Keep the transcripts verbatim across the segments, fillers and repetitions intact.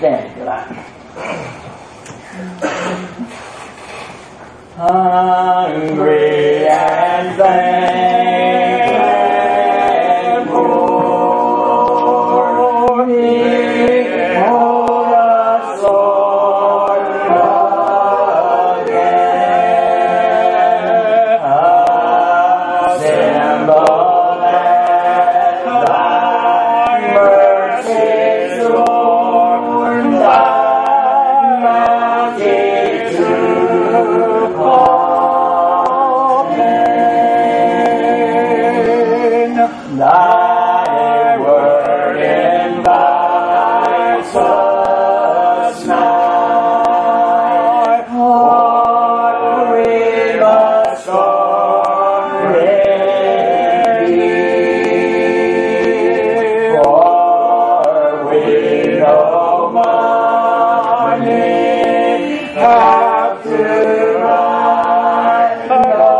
stand if you like. Hungry and thankful, behold us, Lord, again. Assemble at thy mercies, Lord, thy bounty to call men. Thy word invites us nigh. What we must already, for we no money have to buy no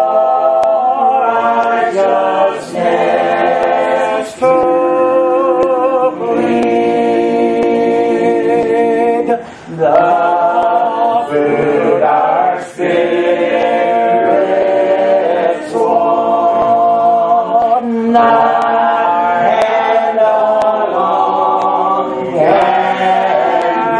righteousness to plead. The food our spirits want, our hand alone can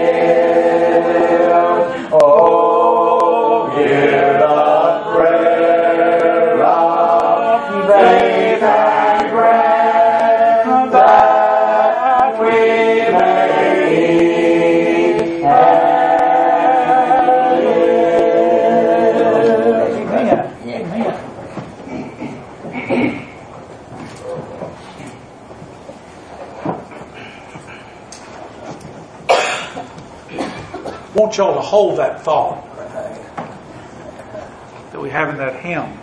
give. Oh, hear the prayer of faith and grant that we may eat and live. Amen. Amen. I want y'all to hold that thought that we have in that hymn.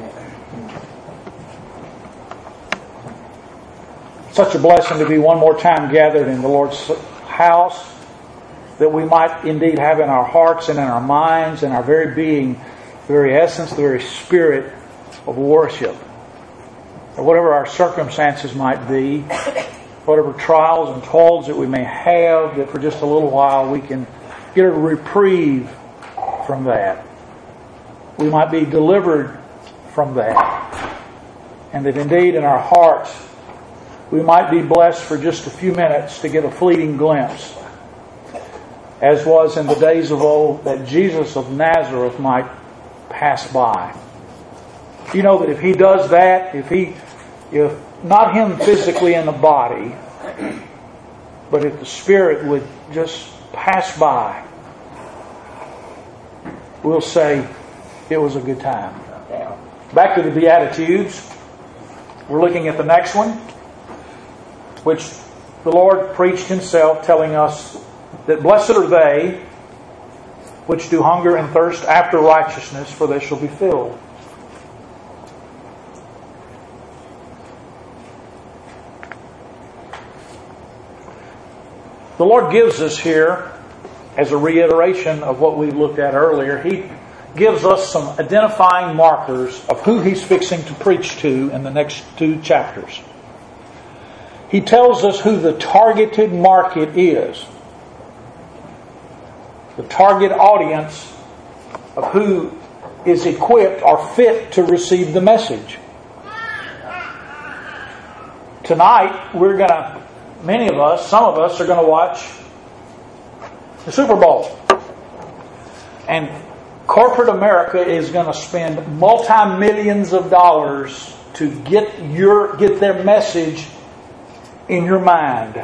Such a blessing to be one more time gathered in the Lord's house, that we might indeed have in our hearts and in our minds and our very being, the very essence, the very spirit of worship. Or whatever our circumstances might be, whatever trials and toils that we may have, that for just a little while we can get a reprieve from that. We might be delivered from that. And that indeed in our hearts we might be blessed for just a few minutes to get a fleeting glimpse, as was in the days of old, that Jesus of Nazareth might pass by. You know that if He does that, if He, if not Him physically in the body, but if the Spirit would just pass by, we'll say it was a good time. Back to the Beatitudes. We're looking at the next one, which the Lord preached Himself, telling us that blessed are they which do hunger and thirst after righteousness, for they shall be filled. The Lord gives us here, as a reiteration of what we looked at earlier, He gives us some identifying markers of who He's fixing to preach to in the next two chapters. He tells us who the targeted market is. The target audience of who is equipped or fit to receive the message. Tonight, we're going to, many of us, some of us are going to watch the Super Bowl. And corporate America is going to spend multi-millions of dollars to get your get their message in your mind.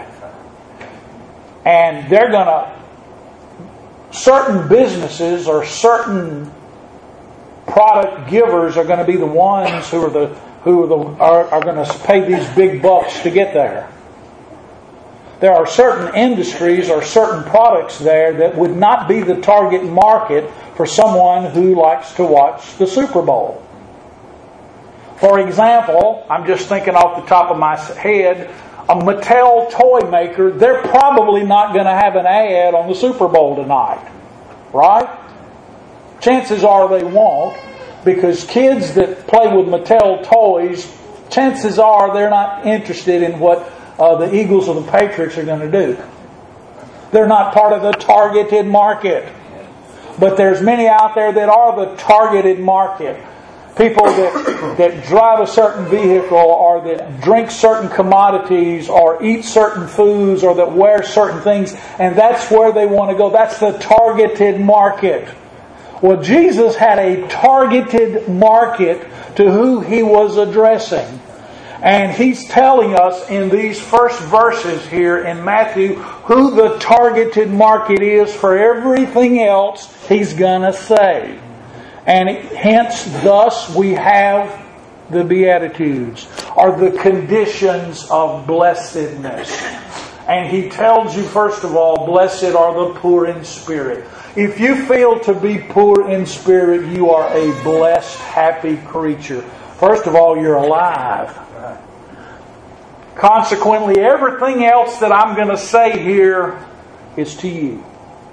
And they're going to, certain businesses or certain product givers are going to be the ones who are the who are, the, are, are going to pay these big bucks to get there. There are certain industries or certain products there that would not be the target market for someone who likes to watch the Super Bowl. For example, I'm just thinking off the top of my head, a Mattel toy maker, they're probably not going to have an ad on the Super Bowl tonight. Right? Chances are they won't, because kids that play with Mattel toys, chances are they're not interested in what uh, the Eagles or the Patriots are going to do. They're not part of the targeted market. But there's many out there that are the targeted market. People that, that drive a certain vehicle, or that drink certain commodities, or eat certain foods, or that wear certain things, and that's where they want to go. That's the targeted market. Well, Jesus had a targeted market to who He was addressing. And He's telling us in these first verses here in Matthew who the targeted market is for everything else He's going to say. And hence, thus, we have the Beatitudes, or the conditions of blessedness. And He tells you, first of all, blessed are the poor in spirit. If you feel to be poor in spirit, you are a blessed, happy creature. First of all, you're alive. Consequently, everything else that I'm going to say here is to you.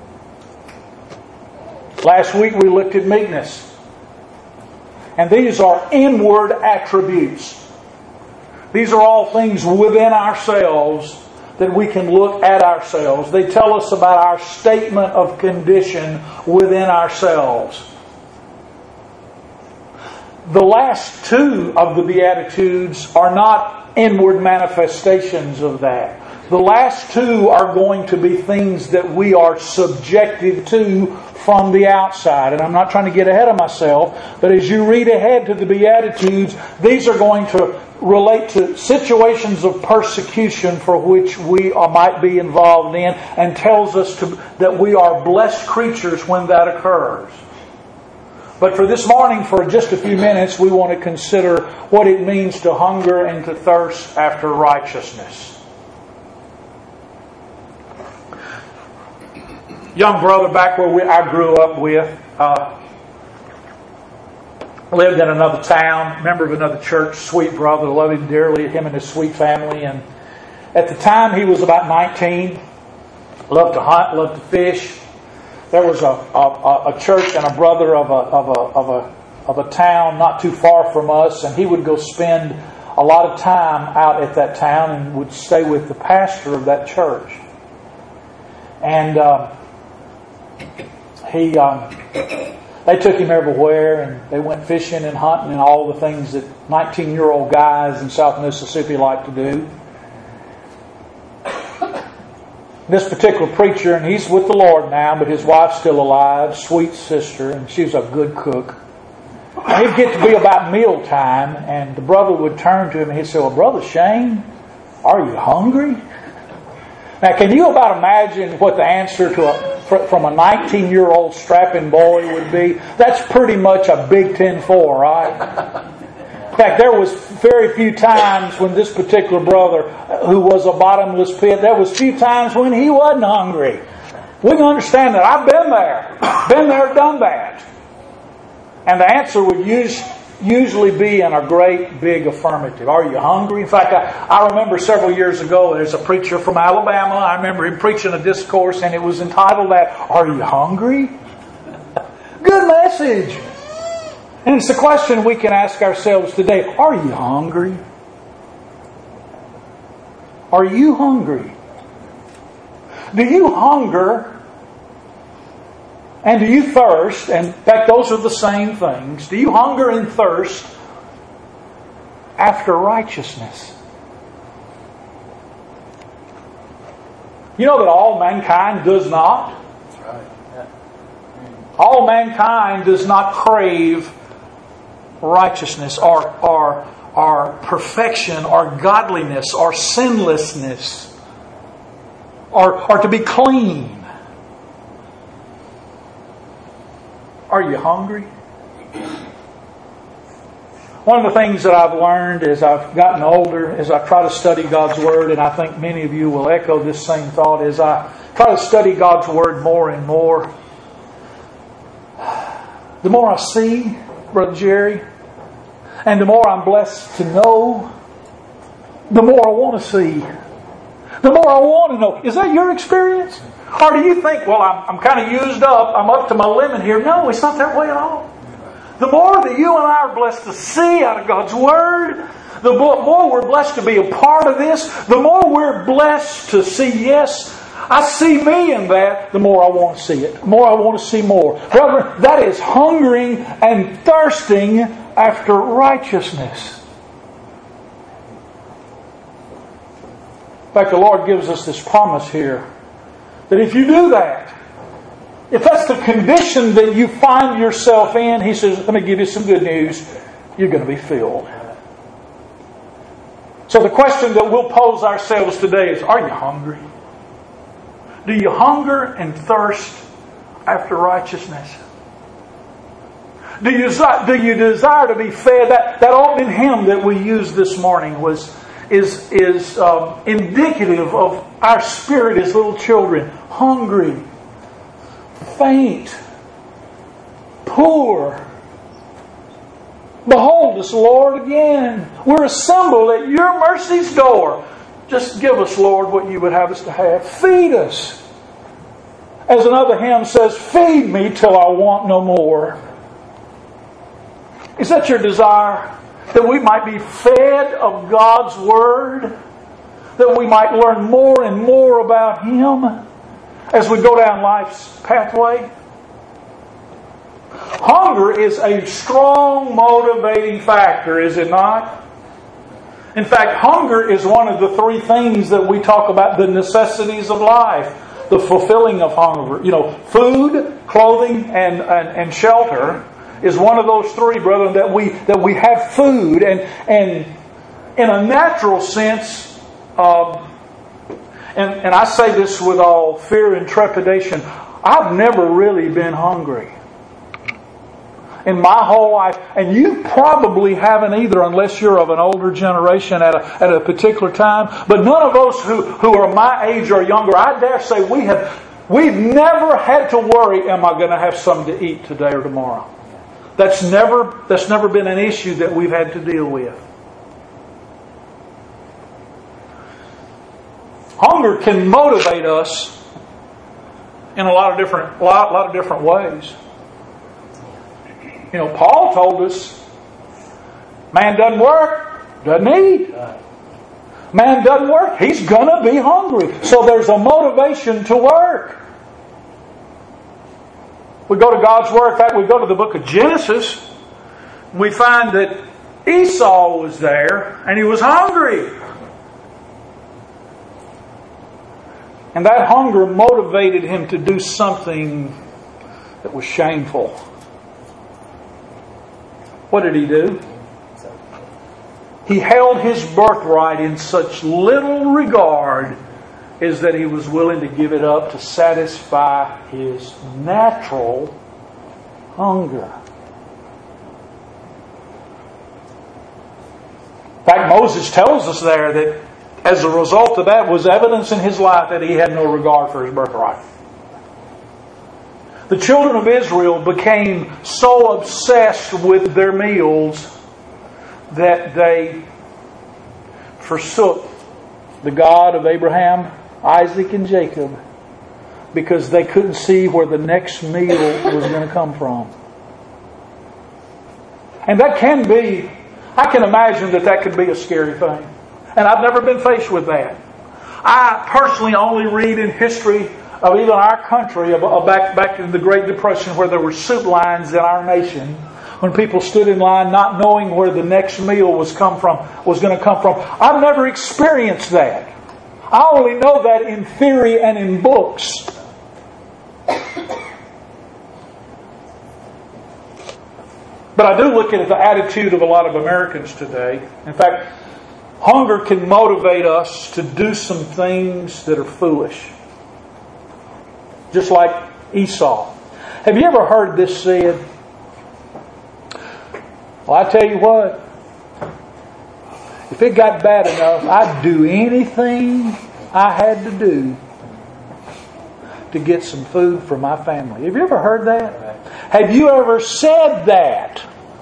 Last week we looked at meekness. And these are inward attributes. These are all things within ourselves that we can look at ourselves. They tell us about our statement of condition within ourselves. The last two of the Beatitudes are not inward manifestations of that. The last two are going to be things that we are subjected to from the outside. And I'm not trying to get ahead of myself, but as you read ahead to the Beatitudes, these are going to relate to situations of persecution for which we might be involved in, and tells us to, that we are blessed creatures when that occurs. But for this morning, for just a few minutes, we want to consider what it means to hunger and to thirst after righteousness. Young brother back where we, I grew up with, uh, lived in another town, member of another church, sweet brother, loved him dearly, him and his sweet family. And at the time he was about nineteen, loved to hunt, loved to fish. There was a, a, a church and a brother of a, of a, of a, of a town not too far from us, and he would go spend a lot of time out at that town and would stay with the pastor of that church. And uh, he, um, they took him everywhere, and they went fishing and hunting and all the things that nineteen-year-old guys in South Mississippi like to do. This particular preacher, and he's with the Lord now, but his wife's still alive, sweet sister, and she was a good cook. And he'd get to be about mealtime, and the brother would turn to him and he'd say, "Well, Brother Shane, are you hungry?" Now, can you about imagine what the answer to a, from a nineteen-year-old strapping boy would be? That's pretty much a Big Ten four, right? In fact, there was very few times when this particular brother, who was a bottomless pit, there was few times when he wasn't hungry. We can understand that. I've been there. Been there, done that. And the answer would use, usually be in a great big affirmative. Are you hungry? In fact, I, I remember several years ago, there's a preacher from Alabama. I remember him preaching a discourse, and it was entitled that, "Are you hungry?" Good message. And it's a question we can ask ourselves today. Are you hungry? Are you hungry? Do you hunger and do you thirst? And in fact, those are the same things. Do you hunger and thirst after righteousness? You know that all mankind does not. That's right. Yeah. All mankind does not crave righteousness or, or, or perfection or godliness or sinlessness or, or to be clean. Are you hungry? One of the things that I've learned as I've gotten older, as I try to study God's Word, and I think many of you will echo this same thought, as I try to study God's Word more and more, the more I see, Brother Jerry, and the more I'm blessed to know, the more I want to see. The more I want to know. Is that your experience? Or do you think, well, I'm, I'm kind of used up, I'm up to my limit here? No, it's not that way at all. The more that you and I are blessed to see out of God's Word, the more we're blessed to be a part of this, the more we're blessed to see, yes, I see me in that, the more I want to see it. The more I want to see more. Brethren, that is hungering and thirsting after righteousness. In fact, the Lord gives us this promise here, that if you do that, if that's the condition that you find yourself in, He says, let me give you some good news, you're going to be filled. So the question that we'll pose ourselves today is, are you hungry? Do you hunger and thirst after righteousness? Do you, do you desire to be fed? That, that opening hymn that we used this morning was is, is um, indicative of our spirit as little children. Hungry, faint, poor. Behold us, Lord, again. We're assembled at your mercy's door. Just give us, Lord, what you would have us to have. Feed us. As another hymn says, feed me till I want no more. Is that your desire? That we might be fed of God's Word? That we might learn more and more about Him as we go down life's pathway? Hunger is a strong motivating factor, is it not? In fact, hunger is one of the three things that we talk about, the necessities of life. The fulfilling of hunger. You know, food, clothing, and, and, and shelter is one of those three, brethren, that we that we have food. And, and in a natural sense, um, and, and I say this with all fear and trepidation, I've never really been hungry in my whole life, and you probably haven't either, unless you're of an older generation at a at a particular time. But none of us who, who are my age or younger, I dare say we have we've never had to worry, am I going to have something to eat today or tomorrow? That's never that's never been an issue that we've had to deal with. Hunger can motivate us in a lot of different lot, lot of different ways. You know, Paul told us, man doesn't work, doesn't eat. Man doesn't work, he's going to be hungry. So there's a motivation to work. We go to God's Word. In fact, we go to the book of Genesis. We find that Esau was there and he was hungry. And that hunger motivated him to do something that was shameful. What did he do? He held his birthright in such little regard as that he was willing to give it up to satisfy his natural hunger. In fact, Moses tells us there that as a result of that was evidence in his life that he had no regard for his birthright. The children of Israel became so obsessed with their meals that they forsook the God of Abraham, Isaac, and Jacob because they couldn't see where the next meal was going to come from. And that can be, I can imagine that that could be a scary thing. And I've never been faced with that. I personally only read in history of even our country, of, of back back in the Great Depression, where there were soup lines in our nation, when people stood in line not knowing where the next meal was come from was going to come from. I've never experienced that. I only know that in theory and in books. But I do look at the attitude of a lot of Americans today. In fact, hunger can motivate us to do some things that are foolish. Just like Esau. Have you ever heard this said? Well, I tell you what. If it got bad enough, I'd do anything I had to do to get some food for my family. Have you ever heard that? Have you ever said that?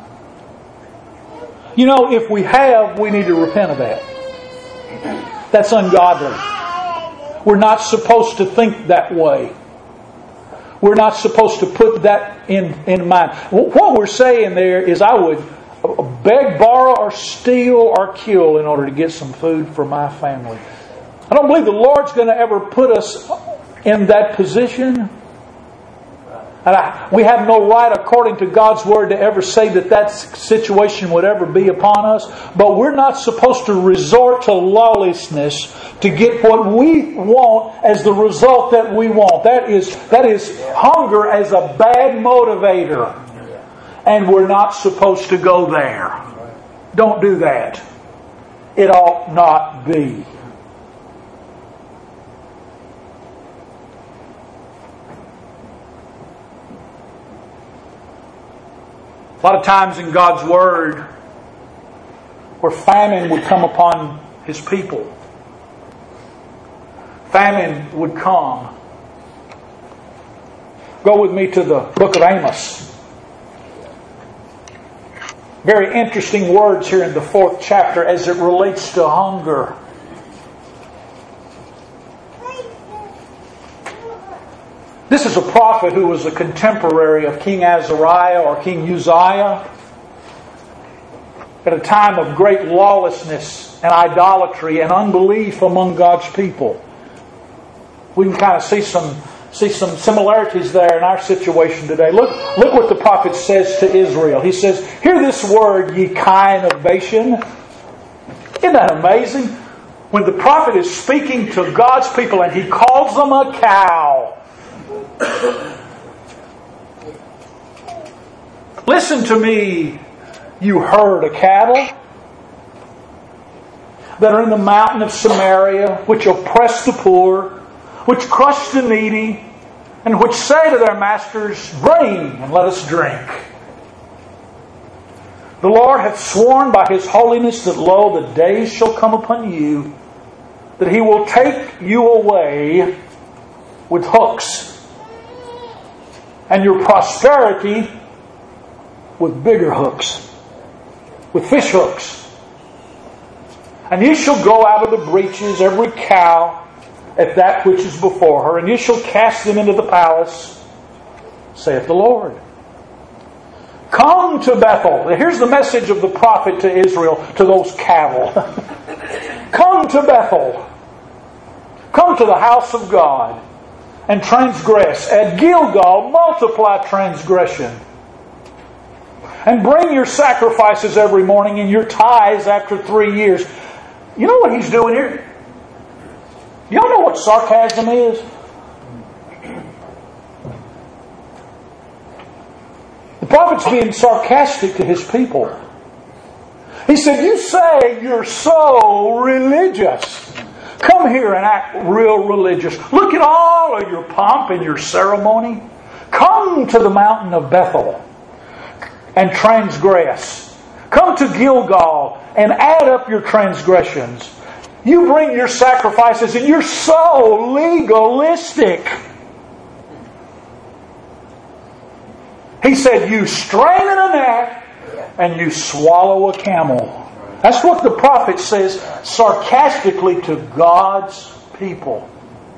You know, if we have, we need to repent of that. That's ungodly. We're not supposed to think that way. We're not supposed to put that in, in mind. What we're saying there is I would beg, borrow, or steal, or kill in order to get some food for my family. I don't believe the Lord's going to ever put us in that position. And I, we have no right, according to God's Word, to ever say that that situation would ever be upon us. But we're not supposed to resort to lawlessness to get what we want as the result that we want. That is, that is hunger as a bad motivator. And we're not supposed to go there. Don't do that. It ought not be. A lot of times in God's Word, where famine would come upon His people, famine would come. Go with me to the book of Amos. Very interesting words here in the fourth chapter as it relates to hunger. This is a prophet who was a contemporary of King Azariah or King Uzziah at a time of great lawlessness and idolatry and unbelief among God's people. We can kind of see some see some similarities there in our situation today. Look, look what the prophet says to Israel. He says, "Hear this word, ye kine of Bashan." Isn't that amazing? When the prophet is speaking to God's people and he calls them a cow. Listen to me, you herd of cattle that are in the mountain of Samaria, which oppress the poor, which crush the needy, and which say to their masters, "Bring and let us drink." The Lord hath sworn by His holiness that, lo, the days shall come upon you, that He will take you away with hooks, and your prosperity with bigger hooks, with fish hooks. And ye shall go out of the breaches, every cow, at that which is before her, and ye shall cast them into the palace, saith the Lord. Come to Bethel. Here's the message of the prophet to Israel, to those cattle. Come to Bethel. Come to the house of God and transgress. At Gilgal, multiply transgression. And bring your sacrifices every morning and your tithes after three years. You know what he's doing here? Y'all know what sarcasm is? The prophet's being sarcastic to his people. He said, you say you're so religious. Come here and act real religious. Look at all of your pomp and your ceremony. Come to the mountain of Bethel and transgress. Come to Gilgal and add up your transgressions. You bring your sacrifices and you're so legalistic. He said, you strain in a gnat and you swallow a camel. That's what the prophet says sarcastically to God's people.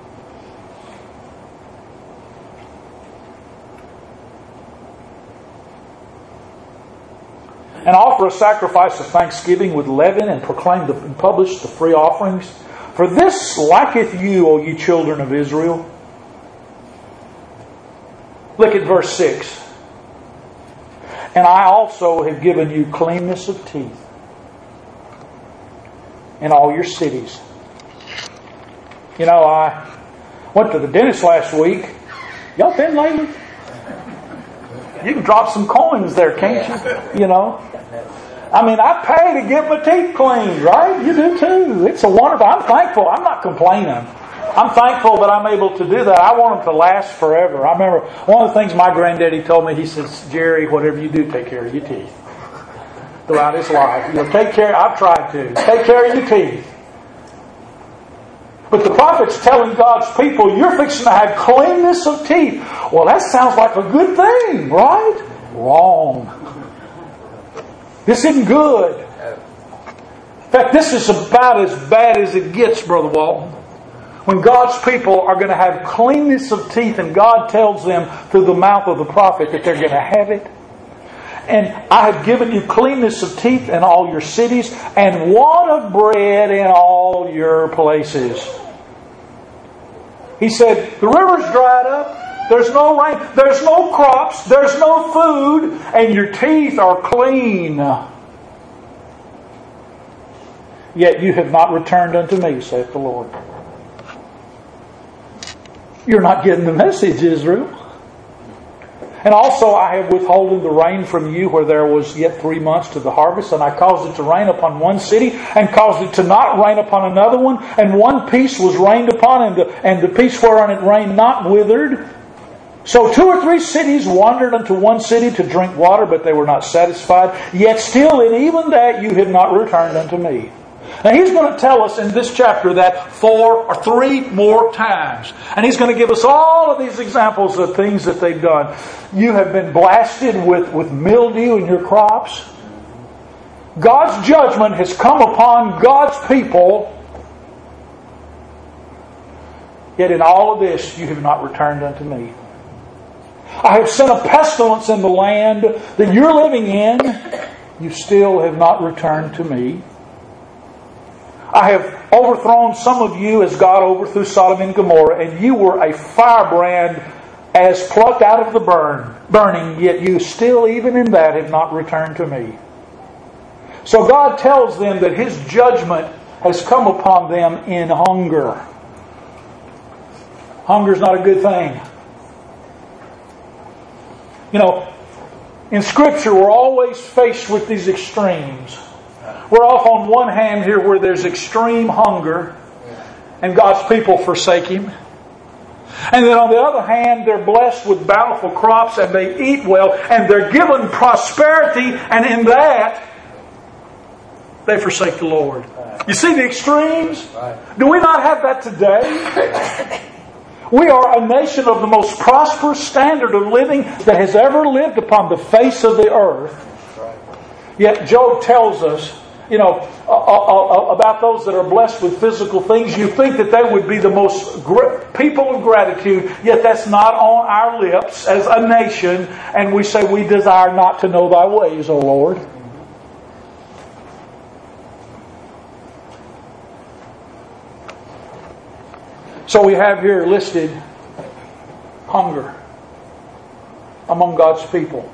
And offer a sacrifice of thanksgiving with leaven, and proclaim the, and publish the free offerings. For this liketh you, O ye children of Israel. Look at verse six. And I also have given you cleanness of teeth in all your cities. You know, I went to the dentist last week. Y'all been lately? You can drop some coins there, can't you? You know. I mean, I pay to get my teeth cleaned, right? You do too. It's a wonderful. I'm thankful. I'm not complaining. I'm thankful that I'm able to do that. I want them to last forever. I remember one of the things my granddaddy told me. He says, Jerry, whatever you do, take care of your teeth throughout his life. You'll take care. I've tried to take care of your teeth. But the prophet's telling God's people, you're fixing to have cleanness of teeth. Well, that sounds like a good thing, right? Wrong. This isn't good. In fact, this is about as bad as it gets, Brother Walton. When God's people are going to have cleanness of teeth and God tells them through the mouth of the prophet that they're going to have it. And I have given you cleanness of teeth in all your cities and want of bread in all your places. He said, the river's dried up. There's no rain. There's no crops. There's no food. And your teeth are clean. Yet you have not returned unto me, saith the Lord. You're not getting the message, Israel. And also I have withholden the rain from you where there was yet three months to the harvest, and I caused it to rain upon one city, and caused it to not rain upon another one, and one piece was rained upon, and the, and the piece whereon it rained not withered. So two or three cities wandered unto one city to drink water, but they were not satisfied. Yet still in even that you have not returned unto me. Now he's going to tell us in this chapter that four or three more times. And he's going to give us all of these examples of things that they've done. You have been blasted with, with mildew in your crops. God's judgment has come upon God's people. Yet in all of this you have not returned unto me. I have sent a pestilence in the land that you're living in. You still have not returned to me. I have overthrown some of you as God overthrew Sodom and Gomorrah, and you were a firebrand as plucked out of the burn, burning, yet you still, even in that, have not returned to me. So God tells them that His judgment has come upon them in hunger. Hunger is not a good thing. You know, in Scripture we're always faced with these extremes. We're off on one hand here where there's extreme hunger and God's people forsake Him. And then on the other hand, they're blessed with bountiful crops and they eat well and they're given prosperity, and in that they forsake the Lord. You see the extremes? Do we not have that today? We are a nation of the most prosperous standard of living that has ever lived upon the face of the earth. Yet Job tells us, you know, uh, uh, uh, about those that are blessed with physical things. You think that they would be the most gra- people of gratitude, yet that's not on our lips as a nation. And we say, we desire not to know Thy ways, O Lord. So we have here listed hunger among God's people.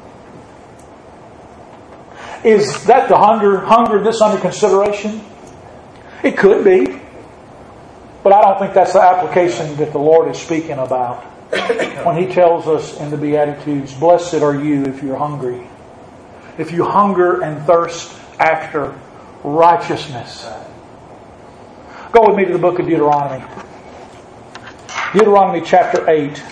Is that the hunger, hunger that's under consideration? It could be. But I don't think that's the application that the Lord is speaking about when He tells us in the Beatitudes, blessed are you if you're hungry. If you hunger and thirst after righteousness. Go with me to the book of Deuteronomy. Deuteronomy chapter eight.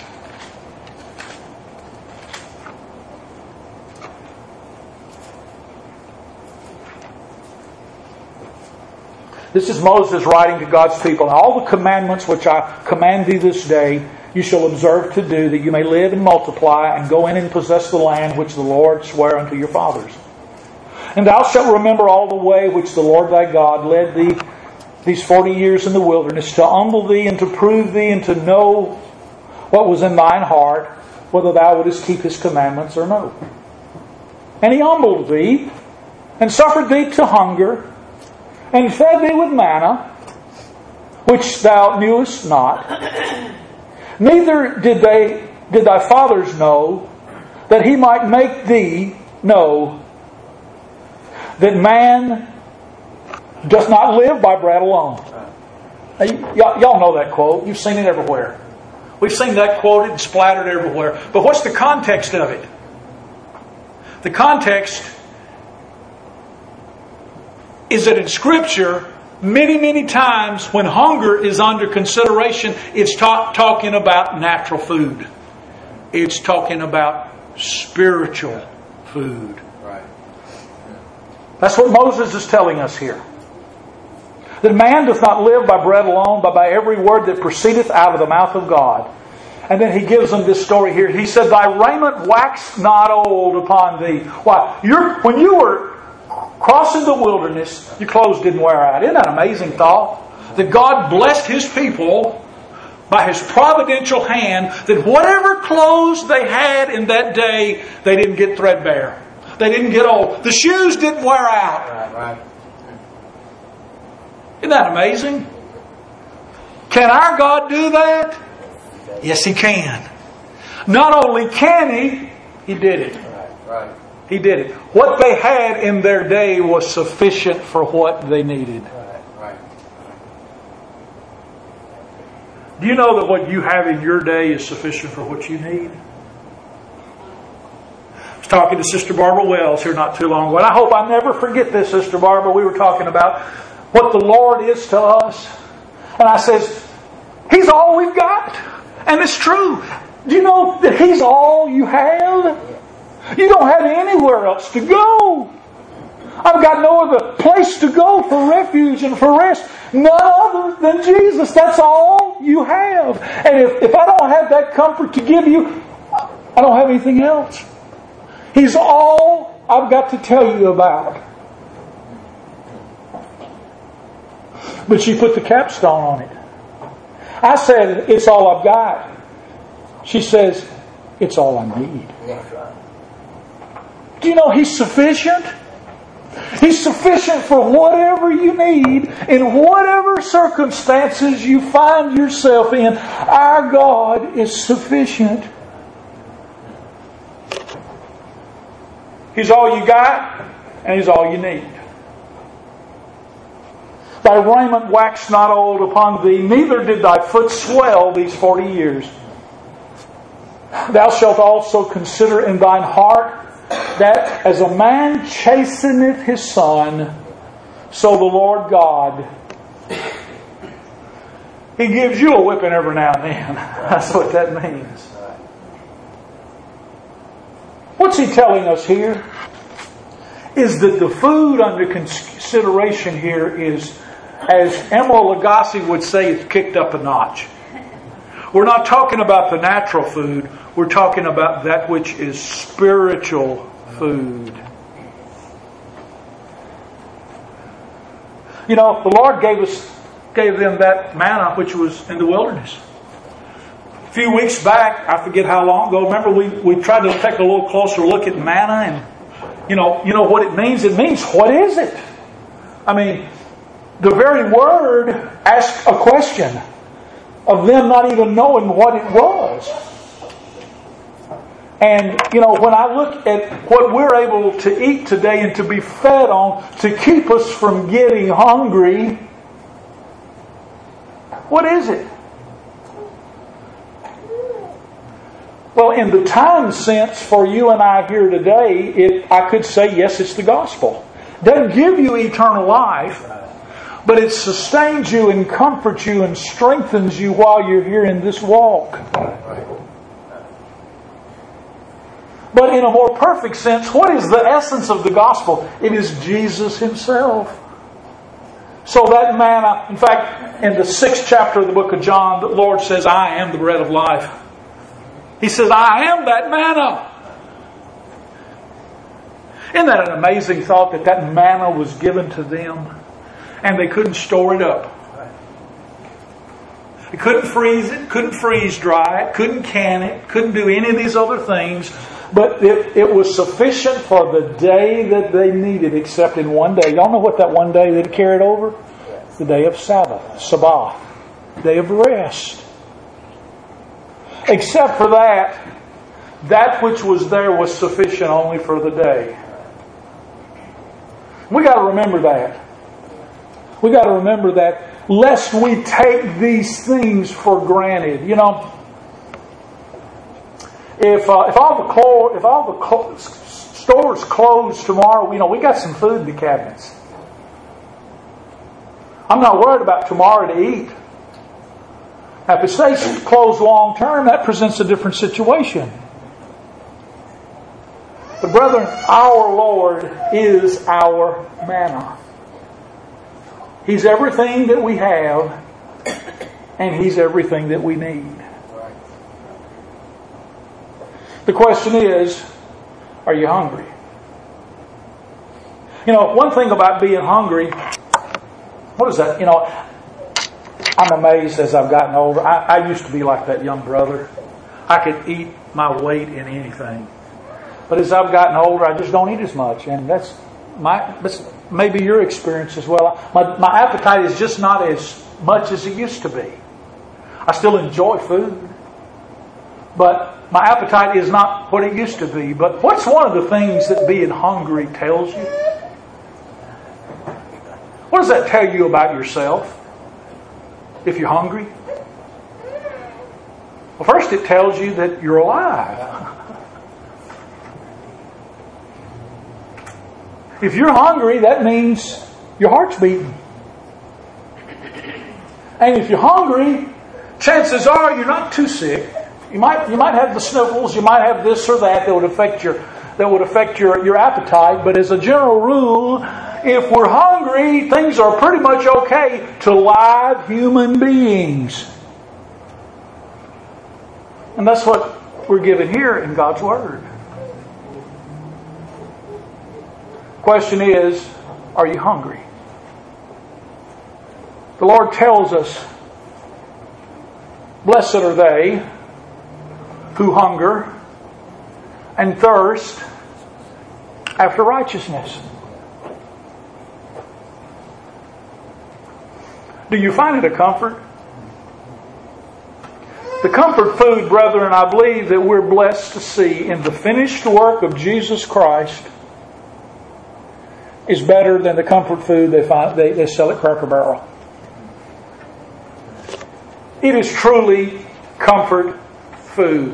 This is Moses writing to God's people. And all the commandments which I command thee this day, you shall observe to do, that you may live and multiply, and go in and possess the land which the Lord sware unto your fathers. And thou shalt remember all the way which the Lord thy God led thee these forty years in the wilderness, to humble thee and to prove thee and to know what was in thine heart, whether thou wouldest keep His commandments or no. And He humbled thee, and suffered thee to hunger, and fed thee with manna, which thou knewest not. Neither did they did thy fathers know, that He might make thee know that man does not live by bread alone. Now, y- y'all know that quote. You've seen it everywhere. We've seen that quoted and splattered everywhere. But what's the context of it? The context is that in Scripture, many, many times when hunger is under consideration, it's ta- talking about natural food. It's talking about spiritual food. Right. That's what Moses is telling us here. That man doth not live by bread alone, but by every word that proceedeth out of the mouth of God. And then he gives them this story here. He said, thy raiment waxed not old upon thee. Why? You're, when you were crossing the wilderness, your clothes didn't wear out. Isn't that an amazing thought? That God blessed His people by His providential hand, that whatever clothes they had in that day, they didn't get threadbare. They didn't get old. The shoes didn't wear out. Right, right. Isn't that amazing? Can our God do that? Yes, He can. Not only can He, He did it. Right. He did it. What they had in their day was sufficient for what they needed. Right. Right. Do you know that what you have in your day is sufficient for what you need? I was talking to Sister Barbara Wells here not too long ago, and I hope I never forget this, Sister Barbara. We were talking about what the Lord is to us. And I says, He's all we've got. And it's true. Do you know that He's all you have? You don't have anywhere else to go. I've got no other place to go for refuge and for rest. None other than Jesus. That's all you have. And if, if I don't have that comfort to give you, I don't have anything else. He's all I've got to tell you about. But she put the capstone on it. I said, it's all I've got. She says, it's all I need. That's right. Do you know He's sufficient? He's sufficient for whatever you need, in whatever circumstances you find yourself in. Our God is sufficient. He's all you got, and He's all you need. Thy raiment waxed not old upon thee, neither did thy foot swell these forty years. Thou shalt also consider in thine heart that as a man chasteneth his son, so the Lord God, He gives you a whipping every now and then. That's what that means. What's He telling us here? Is that the food under consideration here is, as Emeril Lagasse would say, it's kicked up a notch. We're not talking about the natural food. We're talking about that which is spiritual food. You know, the Lord gave us, gave them that manna which was in the wilderness. A few weeks back, I forget how long ago, remember we, we tried to take a little closer look at manna, and you know, you know what it means? It means, what is it? I mean, the very word asked a question of them not even knowing what it was. And, you know, when I look at what we're able to eat today and to be fed on to keep us from getting hungry, what is it? Well, in the time sense for you and I here today, it, I could say, yes, it's the gospel. It doesn't give you eternal life, but it sustains you and comforts you and strengthens you while you're here in this walk. But in a more perfect sense, what is the essence of the gospel? It is Jesus Himself. So that manna, in fact, in the sixth chapter of the book of John, the Lord says, I am the bread of life. He says, I am that manna. Isn't that an amazing thought that that manna was given to them and they couldn't store it up? They couldn't freeze it, couldn't freeze dry it, couldn't can it, couldn't do any of these other things. But it, it was sufficient for the day that they needed, except in one day. Y'all know what that one day that carried over? The day of Sabbath, Sabbath, day of rest. Except for that, that which was there was sufficient only for the day. We got to remember that. We got to remember that, lest we take these things for granted. You know, if uh, if all the clo- if all the clo- stores close tomorrow, you know, we got some food in the cabinets. I'm not worried about tomorrow to eat. Now, if it stays closed long term, that presents a different situation. But brethren, our Lord is our manna. He's everything that we have, and He's everything that we need. The question is, are you hungry? You know, one thing about being hungry, what is that? You know, I'm amazed as I've gotten older. I, I used to be like that young brother. I could eat my weight in anything. But as I've gotten older, I just don't eat as much. And that's my that's maybe your experience as well. My, my appetite is just not as much as it used to be. I still enjoy food. But my appetite is not what it used to be. But what's one of the things that being hungry tells you? What does that tell you about yourself? If you're hungry? Well, first it tells you that you're alive. If you're hungry, that means your heart's beating. And if you're hungry, chances are you're not too sick. You might you might have the sniffles, you might have this or that that would affect your that would affect your, your appetite, but as a general rule, if we're hungry, things are pretty much okay to live human beings. And that's what we're given here in God's Word. Question is, are you hungry? The Lord tells us, blessed are they who hunger and thirst after righteousness. Do you find it a comfort? The comfort food, brethren, I believe that we're blessed to see in the finished work of Jesus Christ is better than the comfort food they find they, they sell at Cracker Barrel. It is truly comfort food.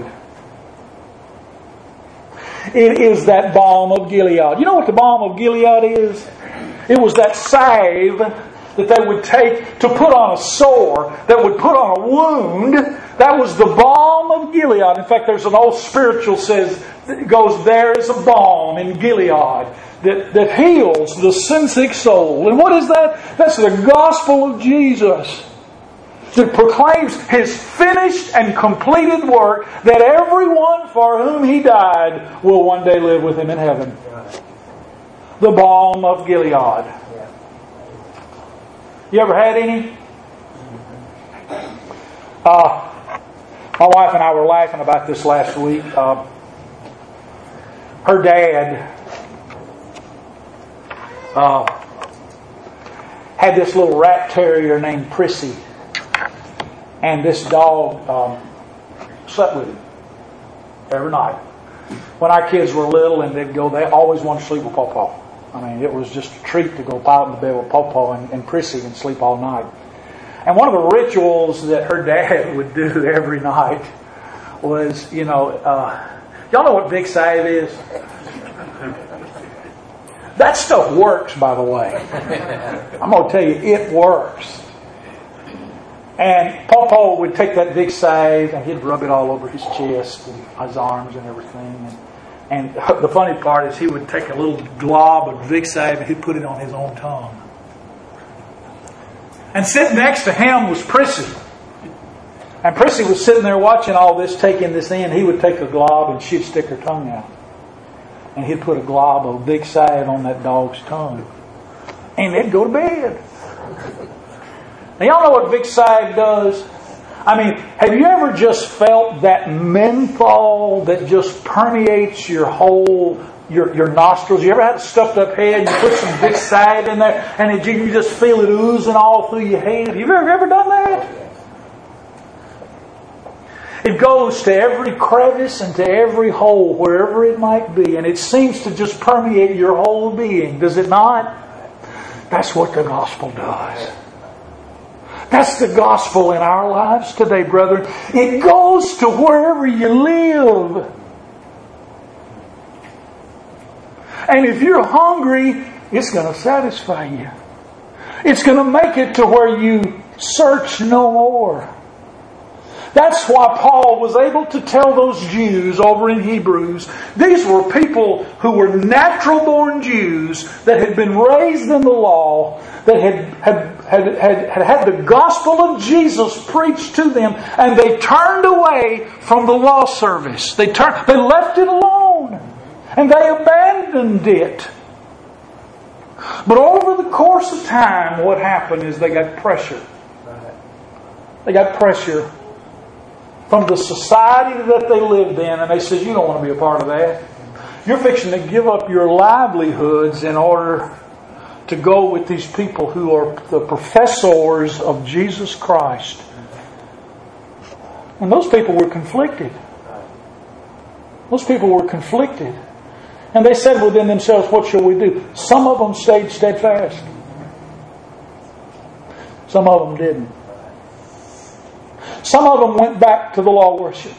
It is that balm of Gilead. You know what the balm of Gilead is? It was that salve that they would take to put on a sore, that would put on a wound. That was the balm of Gilead. In fact, there's an old spiritual says, that goes, there is a balm in Gilead that, that heals the sin-sick soul. And what is that? That's the gospel of Jesus. That proclaims His finished and completed work, that everyone for whom He died will one day live with Him in heaven. The balm of Gilead. You ever had any? Uh, my wife and I were laughing about this last week. Uh, her dad uh, had this little rat terrier named Prissy. And this dog um, slept with him every night. When our kids were little and they'd go, they always wanted to sleep with Pawpaw. I mean, it was just a treat to go out in the bed with Pawpaw and, and Prissy and sleep all night. And one of the rituals that her dad would do every night was, you know, uh, y'all know what Big Salve is? That stuff works, by the way. I'm going to tell you, it works. And Pawpaw would take that Big Salve and he'd rub it all over his chest and his arms and everything. And, and the funny part is he would take a little glob of Big Salve and he'd put it on his own tongue. And sitting next to him was Prissy. And Prissy was sitting there watching all this, taking this in. He would take a glob and she'd stick her tongue out. And he'd put a glob of Big Salve on that dog's tongue. And they'd go to bed. Now, y'all know what Big Salve does? I mean, have you ever just felt that menthol that just permeates your whole, your, your nostrils? You ever had a stuffed up head and you put some Big Salve in there and it, you just feel it oozing all through your head? Have you ever, ever done that? It goes to every crevice and to every hole, wherever it might be, and it seems to just permeate your whole being, does it not? That's what the gospel does. That's the gospel in our lives today, brethren. It goes to wherever you live. And if you're hungry, it's going to satisfy you. It's going to make it to where you search no more. That's why Paul was able to tell those Jews over in Hebrews, these were people who were natural-born Jews that had been raised in the law, that had had, had, had, had had the gospel of Jesus preached to them, and they turned away from the law service. They turned, they left it alone, and they abandoned it. But over the course of time, what happened is they got pressure. They got pressure from the society that they lived in, and they said, you don't want to be a part of that. You're fixing to give up your livelihoods in order to go with these people who are the professors of Jesus Christ. And those people were conflicted. Those people were conflicted. And they said within themselves, what shall we do? Some of them stayed steadfast. Some of them didn't. Some of them went back to the law worship.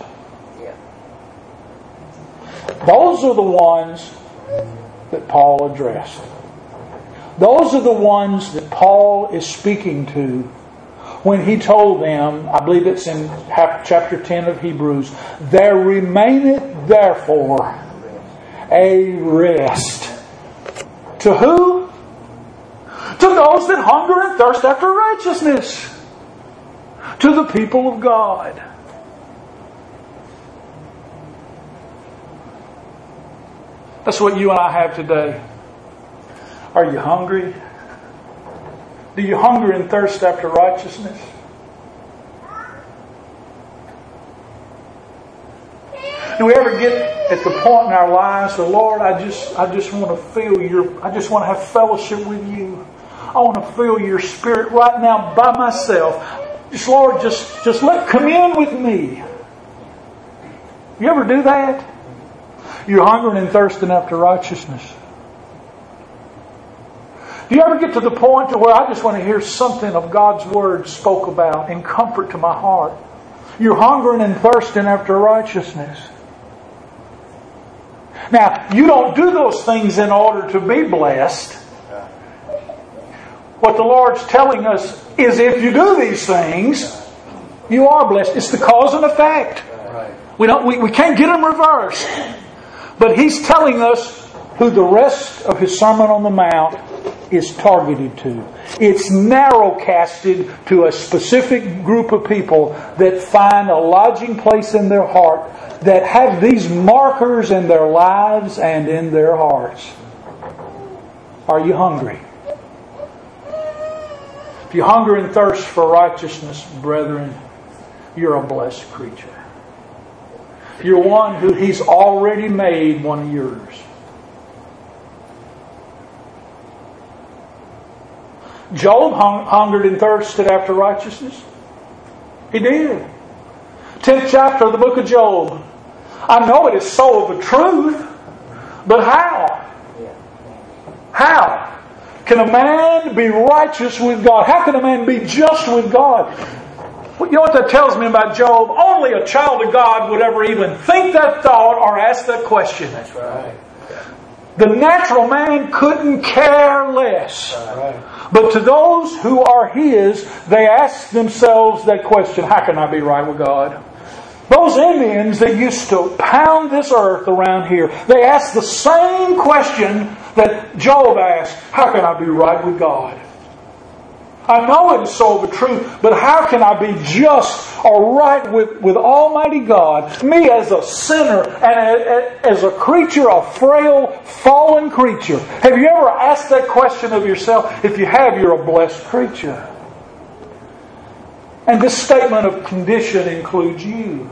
Those are the ones that Paul addressed. Those are the ones that Paul is speaking to when he told them, I believe it's in chapter ten of Hebrews, there remaineth therefore a rest. To who? To those that hunger and thirst after righteousness. To the people of God. That's what you and I have today. Are you hungry? Do you hunger and thirst after righteousness? Do we ever get at the point in our lives where, Lord, I just I just want to feel your I just want to have fellowship with you. I want to feel your Spirit right now by myself. Just Lord, just, just let commune with me. You ever do that? You're hungering and thirsting after righteousness. Do you ever get to the point to where I just want to hear something of God's Word spoke about in comfort to my heart? You're hungering and thirsting after righteousness. Now, you don't do those things in order to be blessed. What the Lord's telling us is if you do these things, you are blessed. It's the cause and effect. We don't. We, we can't get them reversed. But He's telling us who the rest of His Sermon on the Mount is targeted to. It's narrow-casted to a specific group of people that find a lodging place in their heart, that have these markers in their lives and in their hearts. Are you hungry? If you hunger and thirst for righteousness, brethren, you're a blessed creature. You're one who He's already made one of yours. Job hung, hungered and thirsted after righteousness. He did. Tenth chapter of the book of Job. I know it is so of a truth, but how? How can a man be righteous with God? How can a man be just with God? You know what that tells me about Job? Only a child of God would ever even think that thought or ask that question. That's right. The natural man couldn't care less. Right. But to those who are His, they ask themselves that question, how can I be right with God? Those Indians that used to pound this earth around here, they asked the same question that Job asked, how can I be right with God? I know it is so of a truth, but how can I be just or right with, with Almighty God? Me as a sinner and as a creature, a frail, fallen creature. Have you ever asked that question of yourself? If you have, you're a blessed creature. And this statement of condition includes you.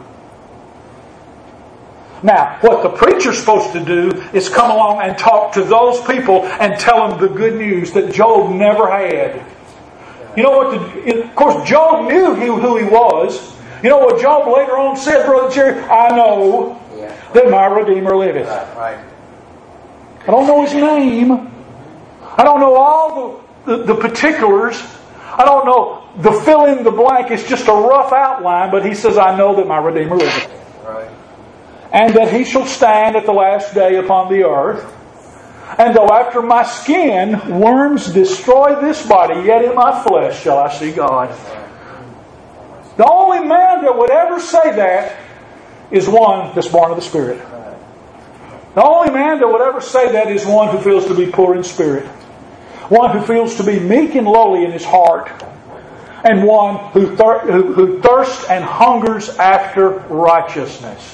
Now, what the preacher's supposed to do is come along and talk to those people and tell them the good news that Job never had. You know what? The, of course, Job knew who he was. You know what Job later on said, Brother Jerry? I know yeah. that my Redeemer liveth. Right, right. I don't know His name. I don't know all the, the, the particulars. I don't know the fill in the blank. It's just a rough outline, but he says, I know that my Redeemer liveth. Right. And that He shall stand at the last day upon the earth. And though after my skin worms destroy this body, yet in my flesh shall I see God. The only man that would ever say that is one that's born of the Spirit. The only man that would ever say that is one who feels to be poor in spirit. One who feels to be meek and lowly in his heart. And one who, thir- who, who thirsts and hungers after righteousness.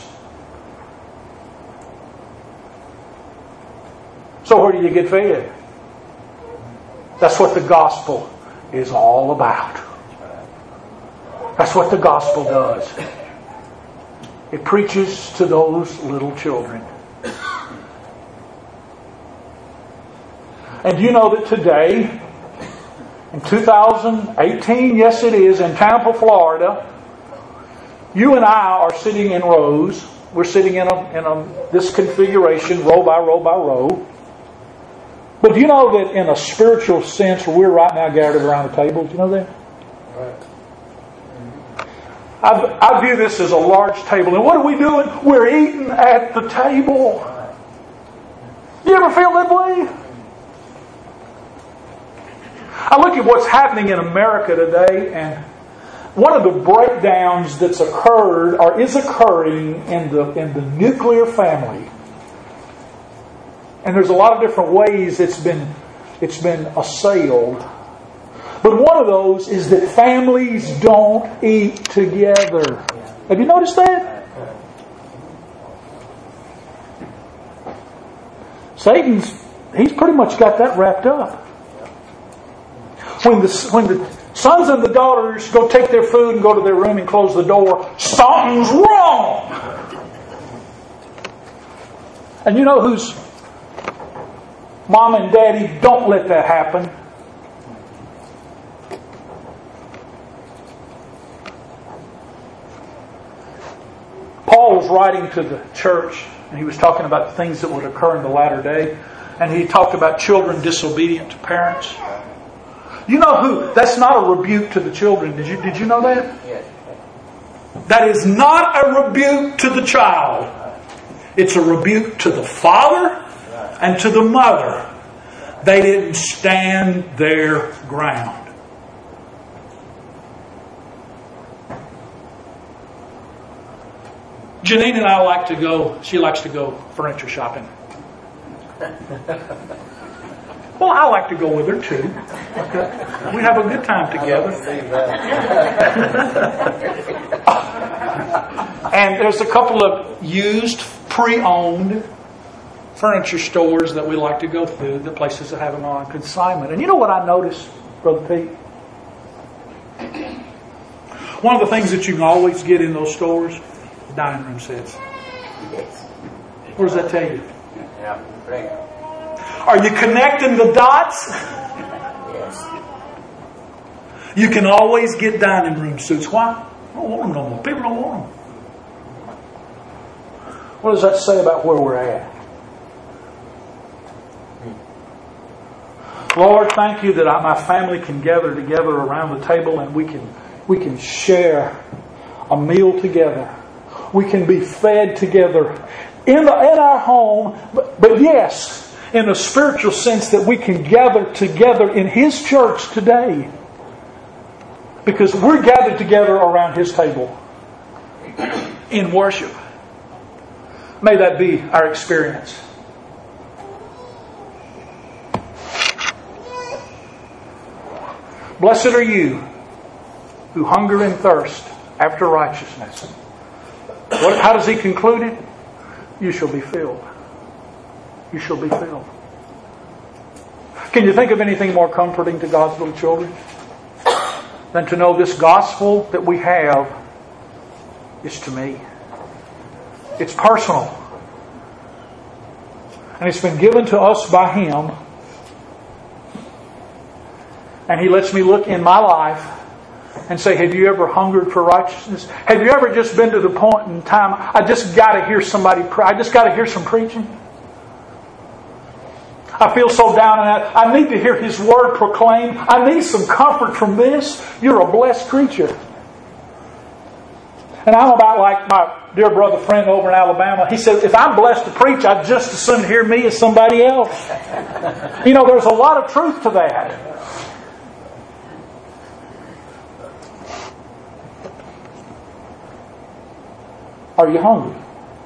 So where do you get fed? That's what the gospel is all about. That's what the gospel does. It preaches to those little children. And you know that today, in two thousand eighteen, yes it is, in Tampa, Florida, you and I are sitting in rows We're sitting in a, in a this configuration, row by row by row. But do you know that in a spiritual sense, we're right now gathered around the table? Do you know that? Right. I, I view this as a large table. And what are we doing? We're eating at the table. You ever feel that way? I look at what's happening in America today, and one of the breakdowns that's occurred or is occurring in the in the nuclear family. And there's a lot of different ways it's been it's been assailed. But one of those is that families don't eat together. Have you noticed that? Satan's he's pretty much got that wrapped up. When the when the sons and the daughters go take their food and go to their room and close the door, something's wrong. And you know who's mom and daddy don't let that happen? Paul was writing to the church, and he was talking about the things that would occur in the latter day. And he talked about children disobedient to parents. You know who? That's not a rebuke to the children. Did you did you know that? Yes. That is not a rebuke to the child. It's a rebuke to the father and to the mother. They didn't stand their ground. Janine and I like to go, she likes to go furniture shopping. Well, I like to go with her too. Okay. We have a good time together. And there's a couple of used, pre-owned furniture stores that we like to go through, the places that have them on consignment. And you know what I noticed, Brother Pete? One of the things that you can always get in those stores, dining room sets. Yes. What does that tell you? Yeah, right. Are you connecting the dots? Yes. You can always get dining room suits. Why? I don't want them no more. People don't want them. What does that say about where we're at? Lord, thank you that I, my family can gather together around the table and we can we can share a meal together. We can be fed together in the, in our home. But, but yes, in a spiritual sense that we can gather together in His church today. Because we're gathered together around His table in worship. May that be our experience. Blessed are you who hunger and thirst after righteousness. What, how does he conclude it? You shall be filled. You shall be filled. Can you think of anything more comforting to God's little children than to know this gospel that we have is to me? It's personal. And it's been given to us by Him. And He lets me look in my life and say, have you ever hungered for righteousness? Have you ever just been to the point in time, I just got to hear somebody pray. I just got to hear some preaching. I feel so down and out. I need to hear His Word proclaimed. I need some comfort from this. You're a blessed creature. And I'm about like my dear brother friend over in Alabama. He said, if I'm blessed to preach, I'd just as soon hear me as somebody else. You know, there's a lot of truth to that. Are you hungry?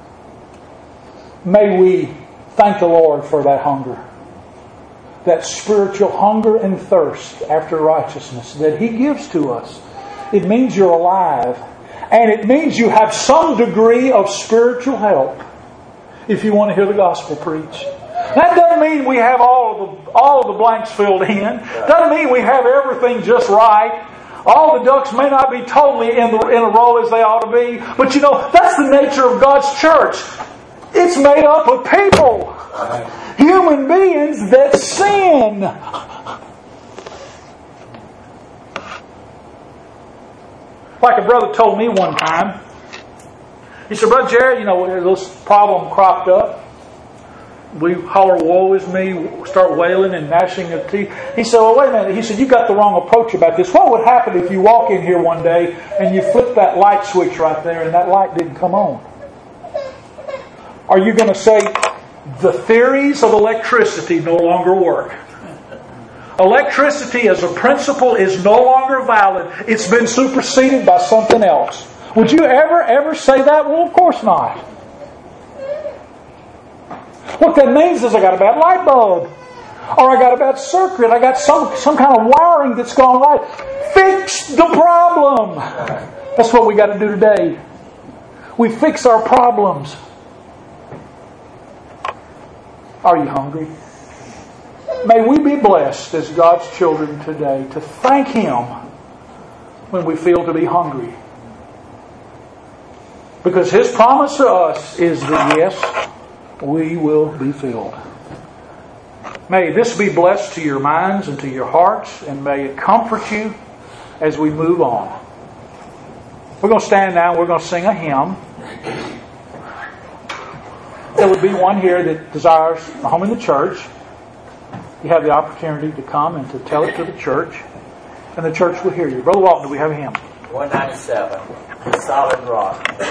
May we thank the Lord for that hunger. That spiritual hunger and thirst after righteousness that He gives to us. It means you're alive. And it means you have some degree of spiritual help if you want to hear the gospel preached. That doesn't mean we have all of the, all of the blanks filled in. Doesn't mean we have everything just right. All the ducks may not be totally in, the, in a row as they ought to be. But you know, that's the nature of God's church. It's made up of people. Human beings that sin. Like a brother told me one time, He said, Brother Jerry, you know, this problem cropped up. We holler, woe is me, start wailing and gnashing of teeth. He said, well, wait a minute. He said, you got the wrong approach about this. What would happen if you walk in here one day and you flip that light switch right there and that light didn't come on? Are you going to say, the theories of electricity no longer work? Electricity as a principle is no longer valid. It's been superseded by something else. Would you ever, ever say that? Well, of course not. What that means is I got a bad light bulb. Or I got a bad circuit. I got some, some kind of wiring that's gone right. Fix the problem. That's what we got to do today. We fix our problems. Are you hungry? May we be blessed as God's children today to thank Him when we feel to be hungry. Because His promise to us is that yes, we will be filled. May this be blessed to your minds and to your hearts, and may it comfort you as we move on. We're going to stand now and we're going to sing a hymn. There would be one here that desires a home in the church. You have the opportunity to come and to tell it to the church, and the church will hear you. Brother Walton, do we have a hymn? one ninety-seven, Solid Rock.